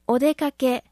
お出かけ。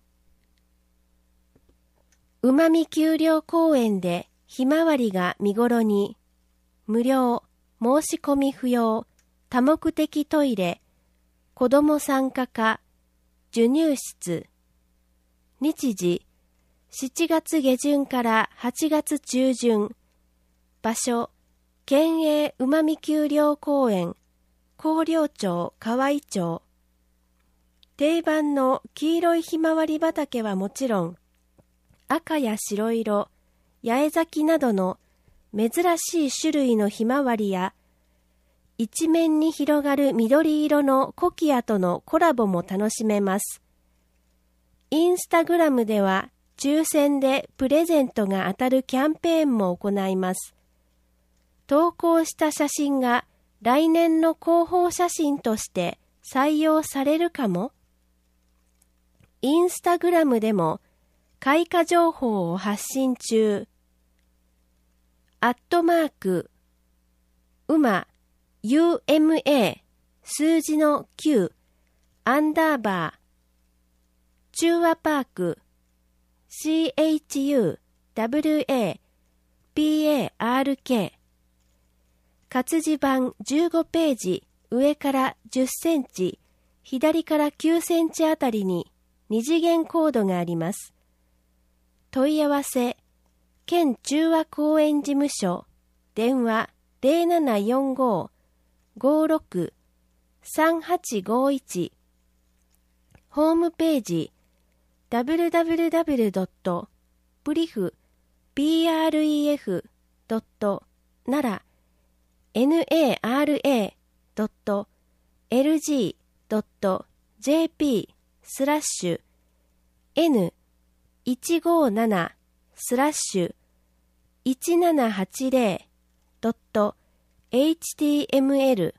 うまみ丘陵公園でひまわりが見頃に。無料、申し込み不要、多目的トイレ、子ども参加課、授乳室。日時、7月下旬から8月中旬。場所、県営うまみ丘陵公園、広陵町河合町。定番の黄色いひまわり畑はもちろん、赤や白色、八重咲きなどの珍しい種類のひまわりや、一面に広がる緑色のコキアとのコラボも楽しめます。インスタグラムでは抽選でプレゼントが当たるキャンペーンも行います。投稿した写真が来年の広報写真として採用されるかも。インスタグラムでも開花情報を発信中。@UMA数字の9_中和パークCHUWAPARK 活字版15ページ上から10センチ左から9センチあたりに二次元コードがあります。問い合わせ、県中和公園事務所、電話0745-56-3851、ホームページ、www.nara.lg.jp/157/1780.html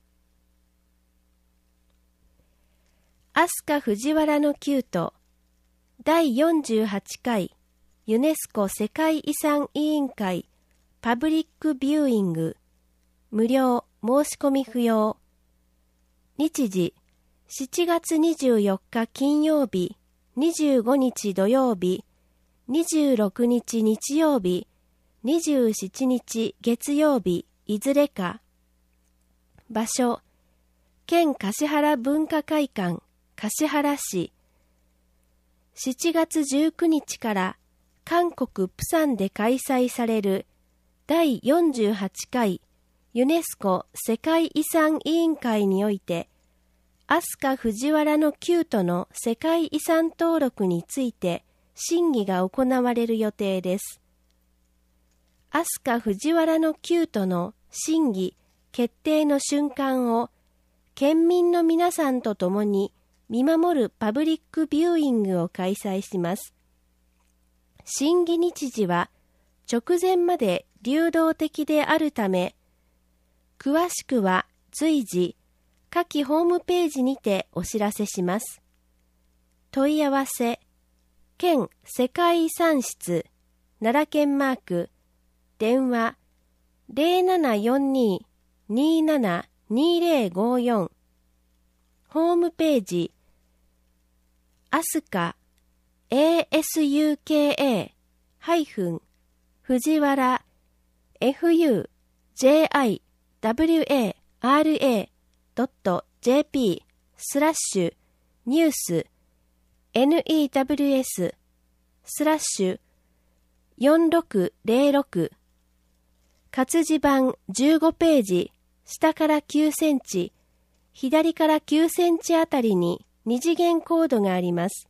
飛鳥藤原のキュート第48回ユネスコ世界遺産委員会パブリックビューイング無料申し込み不要。日時7月24日金曜日、25日土曜日、26日日曜日、27日月曜日いずれか。場所、県橿原文化会館橿原市。7月19日から韓国プサンで開催される第48回ユネスコ世界遺産委員会において飛鳥藤原のキュートの世界遺産登録について審議が行われる予定です。飛鳥藤原のキュートの審議決定の瞬間を県民の皆さんと共に見守るパブリックビューイングを開催します。審議日時は直前まで流動的であるため、詳しくは随時下記ホームページにてお知らせします。問い合わせ、県世界遺産室、奈良県マーク、電話0742-272054、ホームページ、飛鳥 ASUKA- 藤原 FUJIWARA.jp/news news/4606 活字版15ページ下から9センチ左から9センチあたりに二次元コードがあります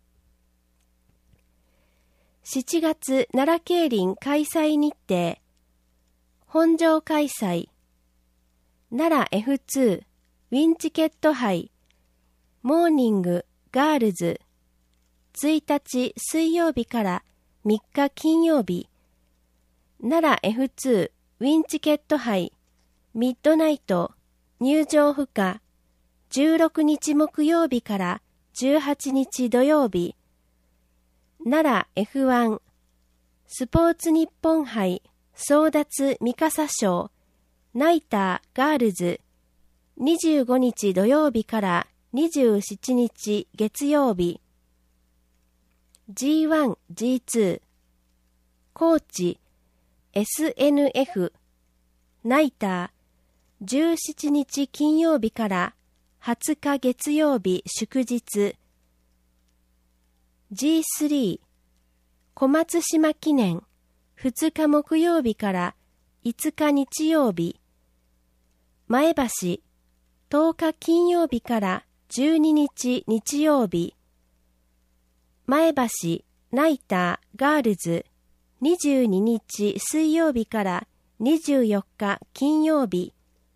。7月奈良競輪開催日程、本場開催、奈良 F2 ウィンチケット杯、モーニングガールズ、1日水曜日から3日金曜日、奈良 F2 ウィンチケット杯、ミッドナイト入場不可、16日木曜日から18日土曜日、奈良 F1 スポーツ日本杯争奪三笠賞ナイターガールズ25日土曜日から 27日月曜日。G1、G2、高知、SNF、ナイター、17日金曜日から20日月曜日祝日。G3、小松島記念、2日木曜日から5日日曜日。前橋、10日金曜日から12日日曜日。前橋ナイターガールズ22日水曜日から24日金曜日。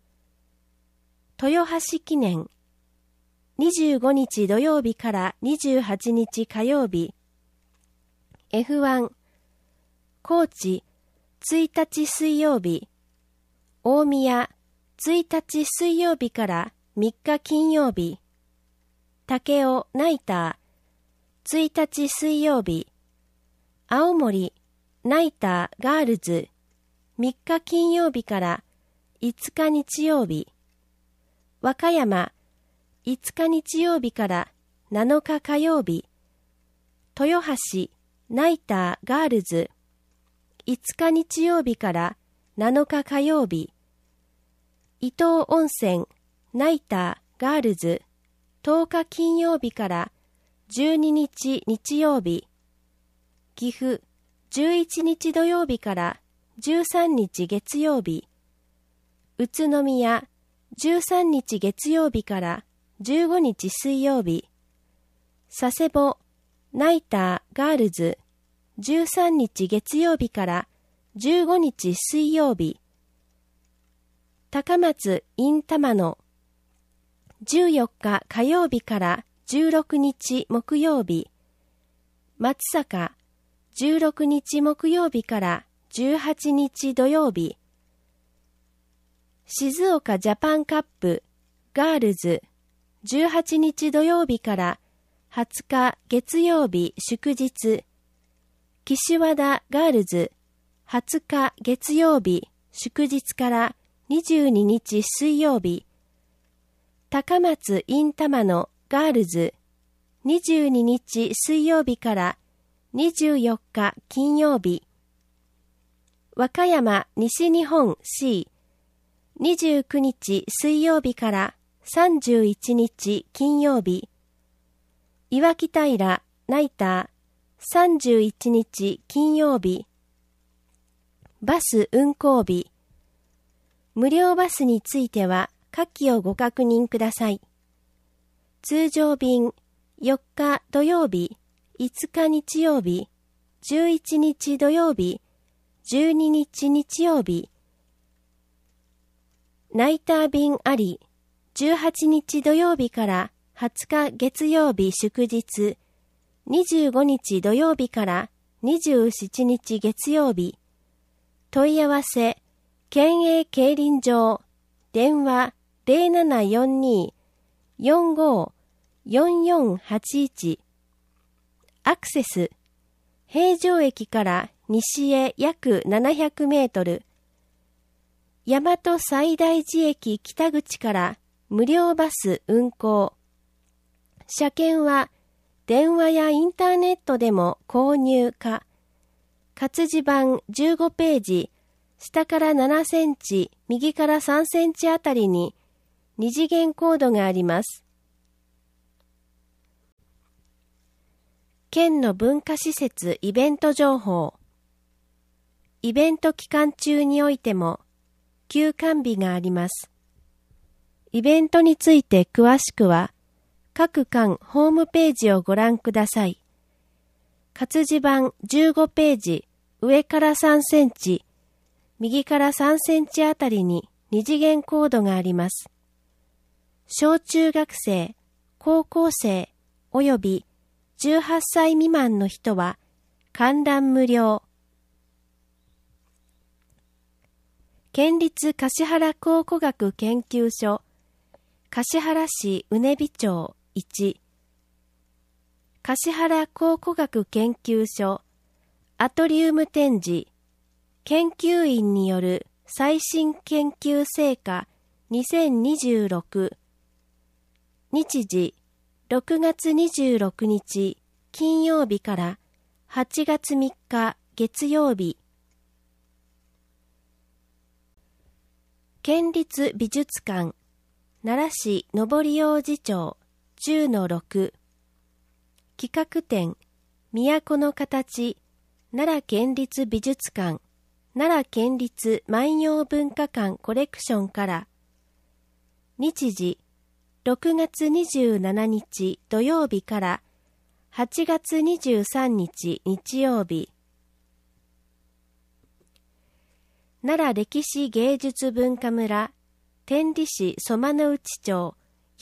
豊橋記念25日土曜日から28日火曜日。F1 高知1日水曜日。大宮1日水曜日から3日金曜日。武雄ナイター1日水曜日。青森ナイターガールズ3日金曜日から5日日曜日。和歌山5日日曜日から7日火曜日。豊橋ナイターガールズ5日日曜日から7日火曜日。伊東温泉ナイターガールズ10日金曜日から12日日曜日。岐阜11日土曜日から13日月曜日。宇都宮13日月曜日から15日水曜日。佐世保ナイターガールズ13日月曜日から15日水曜日。高松 in 玉野14日火曜日から16日木曜日。松阪16日木曜日から18日土曜日。静岡ジャパンカップガールズ18日土曜日から20日月曜日祝日。岸和田ガールズ20日月曜日祝日から22日水曜日。高松 in 玉野ガールズ22日水曜日から24日金曜日。和歌山西日本 C 29日水曜日から31日金曜日。岩木平ナイター31日金曜日。バス運行日。無料バスについては下記をご確認ください。通常便4日土曜日、5日日曜日、11日土曜日、12日日曜日。ナイター便あり、18日土曜日から20日月曜日祝日、25日土曜日から27日月曜日。問い合わせ、県営競輪場、電話0742-45-4481。アクセス、平城駅から西へ約700メートル。大和西大寺駅北口から無料バス運行。車券は電話やインターネットでも購入可。活字版15ページ、下から7センチ、右から3センチあたりに二次元コードがあります。県の文化施設イベント情報。イベント期間中においても休館日があります。イベントについて詳しくは各館ホームページをご覧ください。活字版15ページ、上から3センチ、右から3センチあたりに二次元コードがあります。小中学生、高校生および18歳未満の人は観覧無料。県立橿原考古学研究所橿原市宇根美町1橿原考古学研究所アトリウム展示研究員による最新研究成果2026 日時6月26日金曜日から8月3日月曜日。県立美術館奈良市登王子町 10-6 企画展都の形奈良県立美術館奈良県立万葉文化館コレクションから日時6月27日土曜日から8月23日日曜日。奈良歴史芸術文化村天理市曽間内町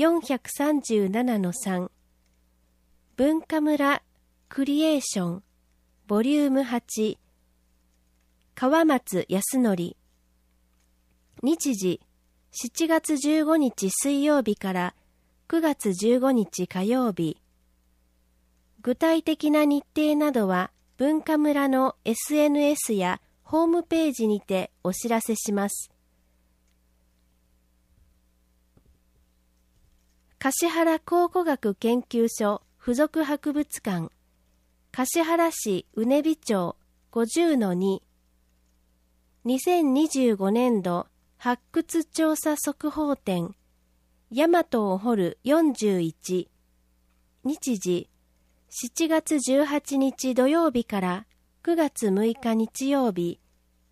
437-3 文化村クリエーションボリューム8川松康則日時7月15日水曜日から9月15日火曜日。具体的な日程などは文化村の SNS やホームページにてお知らせします。橿原考古学研究所附属博物館橿原市畝傍町 50-2 2025年度発掘調査速報展大和を掘る41日時7月18日土曜日から9月6日日曜日。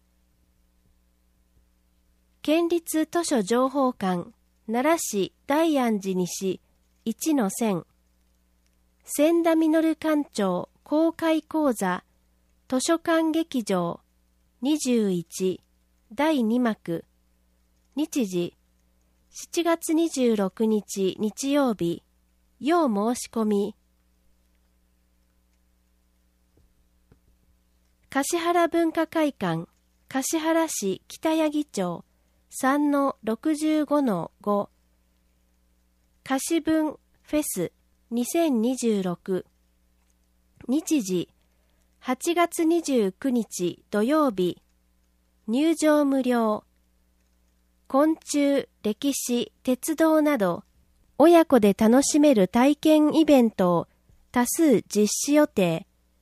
県立図書情報館奈良市大安寺西 1-10 千田実館長公開講座図書館劇場21第2幕日時7月26日日曜日。要申し込み。橿原文化会館橿原市北八木町 3-65-5 橿文フェス2026日時8月29日土曜日。入場無料。昆虫、歴史、鉄道など親子で楽しめる体験イベントを多数実施予定。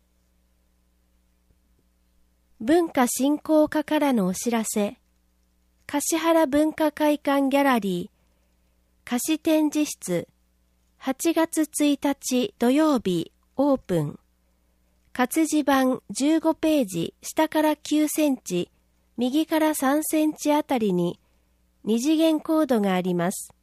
文化振興課からのお知らせ。橿原文化会館ギャラリー貸し展示室8月1日土曜日オープン。活字版15ページ下から9センチ右から3センチあたりに2次元コードがあります。